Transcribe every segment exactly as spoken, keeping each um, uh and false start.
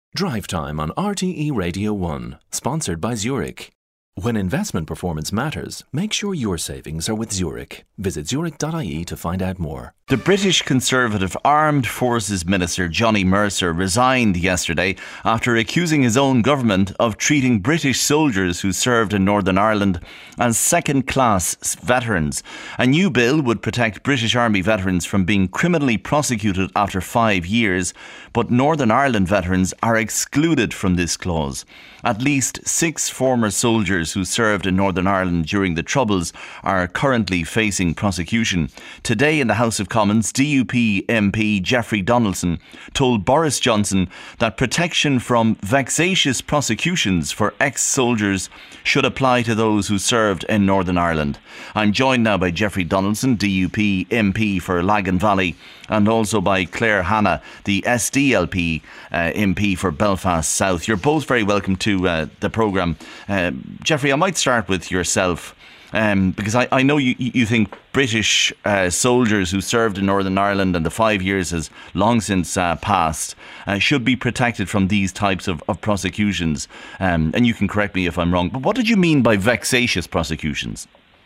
Drive Time on R T E Radio one, sponsored by Zurich. When investment performance matters, make sure your savings are with Zurich. Visit zurich dot I E to find out more. The British Conservative Armed Forces Minister Johnny Mercer resigned yesterday after accusing his own government of treating British soldiers who served in Northern Ireland as second-class veterans. A new bill would protect British Army veterans from being criminally prosecuted after five years, but Northern Ireland veterans are excluded from this clause. At least six former soldiers who served in Northern Ireland during the Troubles are currently facing prosecution. Today in the House of Commons, D U P M P Jeffrey Donaldson told Boris Johnson that protection from vexatious prosecutions for ex-soldiers should apply to those who served in Northern Ireland. I'm joined now by Jeffrey Donaldson, D U P M P for Lagan Valley, and also by Claire Hanna, the S D L P uh, M P for Belfast South. You're both very welcome to uh, the programme. Uh, Jeffrey, I might start with yourself. Um, because I, I know you, you think British uh, soldiers who served in Northern Ireland and the five years has long since uh, passed uh, should be protected from these types of, of prosecutions. Um, and you can correct me if I'm wrong. But what did you mean by vexatious prosecutions?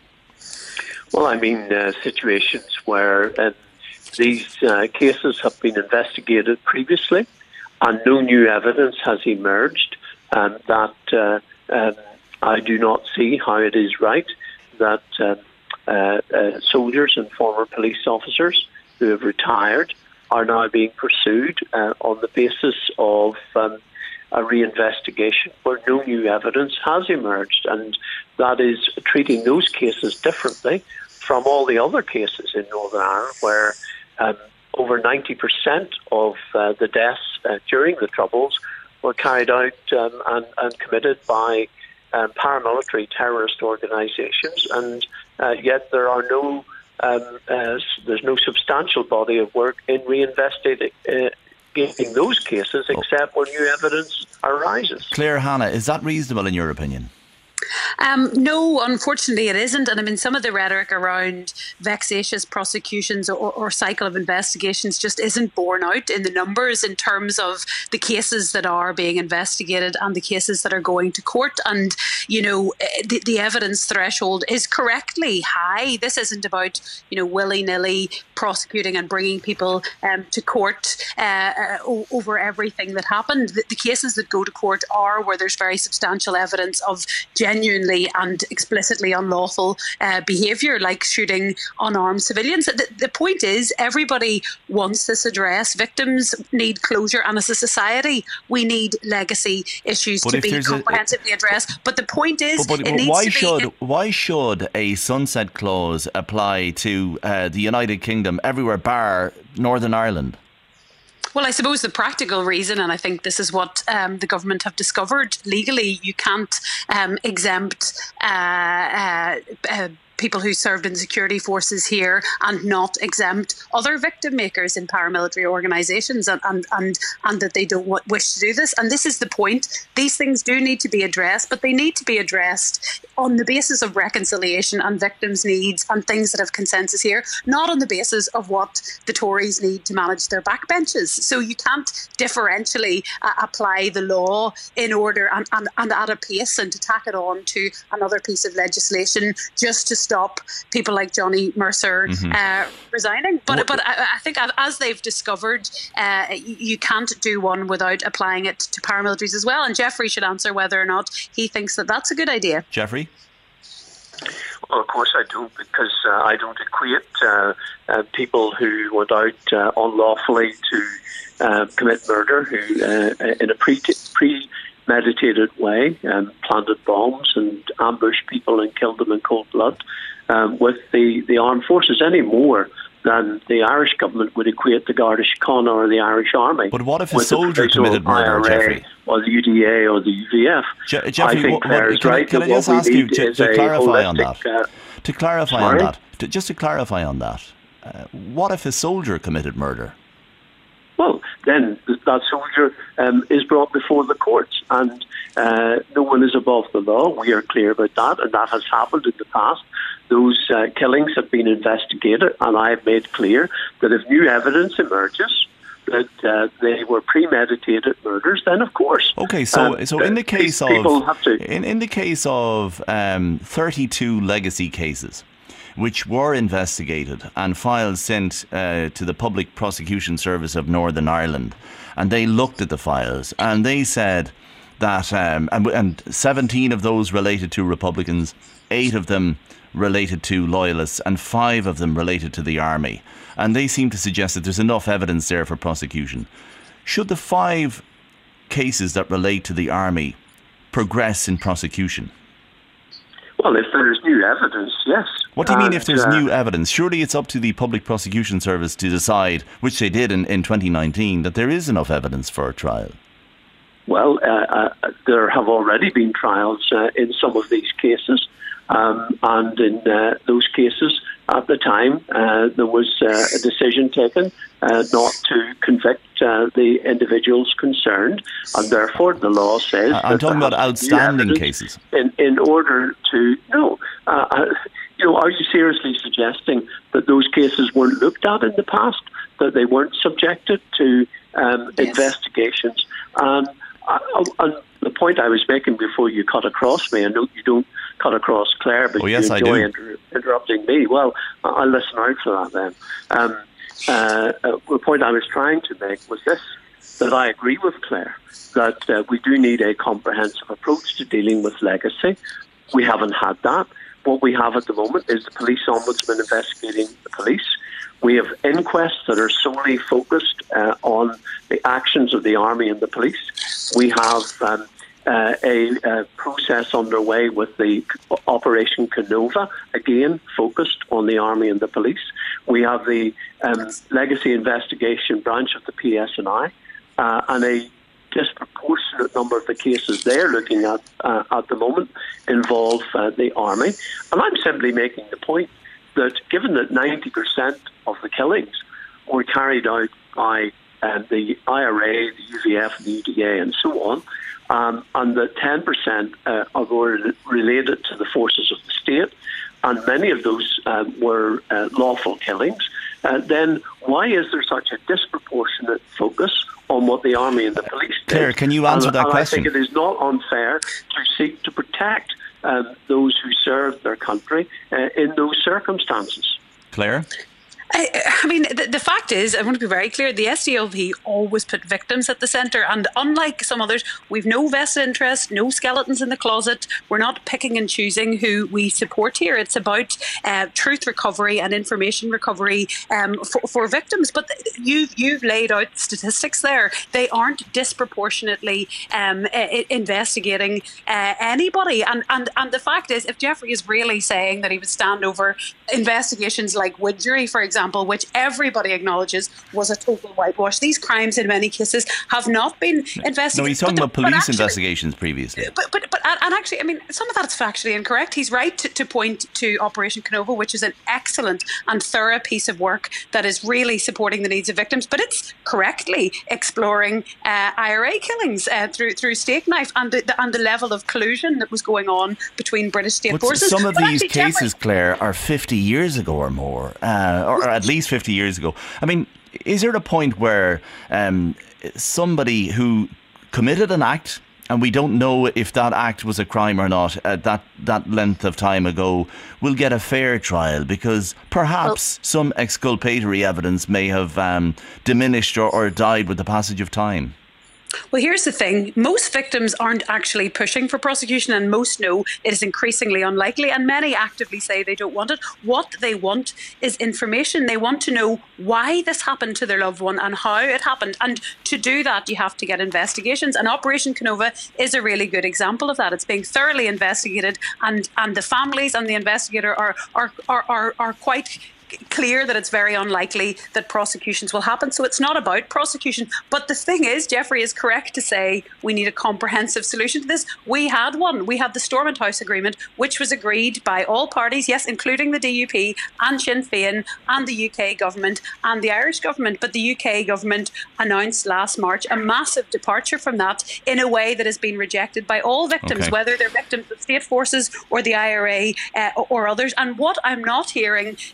Well, I mean uh, situations where uh, these uh, cases have been investigated previously and no new evidence has emerged, and that uh, um, I do not see how it is right that uh, uh, uh, soldiers and former police officers who have retired are now being pursued uh, on the basis of um, a reinvestigation where no new evidence has emerged, and that is treating those cases differently from all the other cases in Northern Ireland where um, over ninety percent of uh, the deaths uh, during the Troubles were carried out um, and, and committed by Um, paramilitary terrorist organisations, and uh, yet there are no, um, uh, there's no substantial body of work in reinvestigating uh, those cases, except when new evidence arises. Claire Hanna, is that reasonable in your opinion? Um, no, unfortunately it isn't. And I mean, some of the rhetoric around vexatious prosecutions or, or cycle of investigations just isn't borne out in the numbers in terms of the cases that are being investigated and the cases that are going to court. And, you know, the, the evidence threshold is correctly high. This isn't about, you know, willy-nilly prosecuting and bringing people um, to court uh, uh, over everything that happened. The, the cases that go to court are where there's very substantial evidence of genuinely and explicitly unlawful uh, behaviour, like shooting unarmed civilians. The, the point is, everybody wants this addressed. Victims need closure, and as a society, we need legacy issues but to be comprehensively a, addressed. But the point is, but, but, it but needs why to should be... why should a sunset clause apply to uh, the United Kingdom everywhere bar Northern Ireland? Well, I suppose the practical reason, and I think this is what um, the government have discovered legally, you can't um, exempt uh, uh, uh, people who served in security forces here and not exempt other victim makers in paramilitary organisations, and, and, and, and that they don't w- wish to do this. And this is the point. These things do need to be addressed, but they need to be addressed on the basis of reconciliation and victims' needs and things that have consensus here, not on the basis of what the Tories need to manage their backbenches. So you can't differentially uh, apply the law in order and, and, and at a pace and to tack it on to another piece of legislation just to stop people like Johnny Mercer mm-hmm. uh, resigning. But what? but I, I think as they've discovered, uh, you can't do one without applying it to paramilitaries as well. And Jeffrey should answer whether or not he thinks that that's a good idea. Jeffrey? Well, of course I don't, because uh, I don't equate uh, uh, people who went out uh, unlawfully to uh, commit murder, who uh, in a pre premeditated way um, planted bombs and ambushed people and killed them in cold blood um, with the, the armed forces any more than the Irish government would equate the Garda Síochána or the Irish Army. But what if a soldier committed murder, Jeffrey? Or the U D A or the U V F? Je- Jeffrey, I think what, Claire's can, right. Can I just ask you to, to clarify on that? Uh, to clarify sorry? on that, to, just to clarify on that, uh, what if a soldier committed murder? Well, then that soldier um, is brought before the courts, and uh, no one is above the law. We are clear about that, and that has happened in the past. Those uh, killings have been investigated, and I have made clear that if new evidence emerges that uh, they were premeditated murders, then of course. Okay, so um, so in the case of people have to in in the case of um, thirty-two legacy cases, which were investigated and files sent uh, to the Public Prosecution Service of Northern Ireland, and they looked at the files and they said that um, and, and seventeen of those related to Republicans, eight of them related to loyalists, and five of them related to the army. And they seem to suggest that there's enough evidence there for prosecution. Should the five cases that relate to the army progress in prosecution? Well, if there's new evidence, yes. What do you mean and, if there's uh, new evidence? Surely it's up to the Public Prosecution Service to decide, which they did in, in twenty nineteen, that there is enough evidence for a trial. Well, uh, uh, there have already been trials uh, in some of these cases. Um, and in uh, those cases, at the time, uh, there was uh, a decision taken uh, not to convict uh, the individuals concerned, and therefore the law says. I'm talking about outstanding cases. In in order to no, uh, uh, you know, are you seriously suggesting that those cases weren't looked at in the past, that they weren't subjected to um, yes. investigations? Um, I, I, the point I was making before you cut across me, I know you don't cut across Claire, but oh, yes, you enjoy inter- interrupting me. Well, I'll listen out for that then. Um, uh, uh, the point I was trying to make was this, that I agree with Claire, that uh, we do need a comprehensive approach to dealing with legacy. We haven't had that. What we have at the moment is the police ombudsman investigating the police. We have inquests that are solely focused uh, on the actions of the army and the police. We have um, uh, a, a process underway with the Operation Canova, again focused on the army and the police. We have the um, Legacy Investigation branch of the P S N I, uh, and a disproportionate number of the cases they're looking at uh, at the moment involve uh, the army. And I'm simply making the point that given that ninety percent of the killings were carried out by um, the I R A, the U V F, the U D A and so on, um, and that ten percent uh, were related to the forces of the state, and many of those um, were uh, lawful killings, uh, then why is there such a disproportionate focus on what the army and the police did? Claire, can you answer and, that and question? I think it is not unfair to seek to protect um, those who served their country uh, in those circumstances. Claire? I, I mean, the, the fact is, I want to be very clear, the S D L P always put victims at the centre, and unlike some others, we've no vested interest, no skeletons in the closet. We're not picking and choosing who we support here. It's about uh, truth recovery and information recovery um, for, for victims. But you've, you've laid out statistics there. They aren't disproportionately um, uh, investigating uh, anybody. And, and, and the fact is, if Jeffrey is really saying that he would stand over investigations like Widgery, for example, which everybody acknowledges was a total whitewash. These crimes, in many cases, have not been investigated. No, he's talking but, about police actually, investigations previously. But, but, but, and actually, I mean, some of that's factually incorrect. He's right to, to point to Operation Canova, which is an excellent and thorough piece of work that is really supporting the needs of victims, but it's correctly exploring uh, I R A killings uh, through through steak knife and the, the, and the level of collusion that was going on between British state but forces. Some of but these actually, cases, Jeffrey, Claire, are fifty years ago or more, uh, or, or at least fifty years ago. I mean, is there a point where um, somebody who committed an act, and we don't know if that act was a crime or not at that, that length of time ago, will get a fair trial because perhaps well, some exculpatory evidence may have um, diminished or, or died with the passage of time? Well, here's the thing. Most victims aren't actually pushing for prosecution, and most know it is increasingly unlikely, and many actively say they don't want it. What they want is information. They want to know why this happened to their loved one and how it happened. And to do that, you have to get investigations. And Operation Canova is a really good example of that. It's being thoroughly investigated, and, and the families and the investigator are are are are, are quite clear that it's very unlikely that prosecutions will happen. So it's not about prosecution. But the thing is, Jeffrey is correct to say we need a comprehensive solution to this. We had one. We had the Stormont House Agreement, which was agreed by all parties, yes, including the D U P and Sinn Féin and the U K government and the Irish government. But the U K government announced last March a massive departure from that in a way that has been rejected by all victims, okay. whether they're victims of state forces or the I R A uh, or others. And what I'm not hearing, uh, in particular,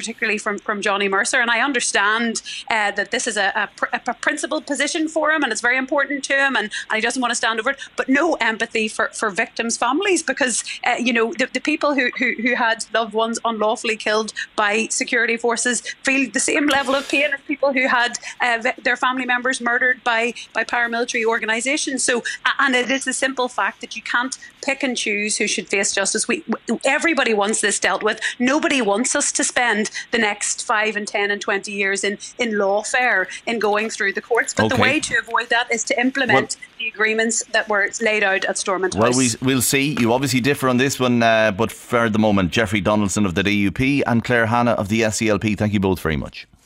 particularly from, from Johnny Mercer. And I understand uh, that this is a, a, pr- a principled position for him and it's very important to him and, and he doesn't want to stand over it, but no empathy for, for victims' families because, uh, you know, the, the people who, who, who had loved ones unlawfully killed by security forces feel the same level of pain as people who had uh, their family members murdered by, by paramilitary organisations. So, and it is the simple fact that you can't pick and choose who should face justice. We, everybody wants this dealt with. Nobody wants us to spend the next five and ten and twenty years in, in lawfare, in going through the courts. But okay. the way to avoid that is to implement well, the agreements that were laid out at Stormont House. Well, we, we'll see. You obviously differ on this one, uh, but for the moment, Jeffrey Donaldson of the D U P and Claire Hanna of the S C L P, thank you both very much.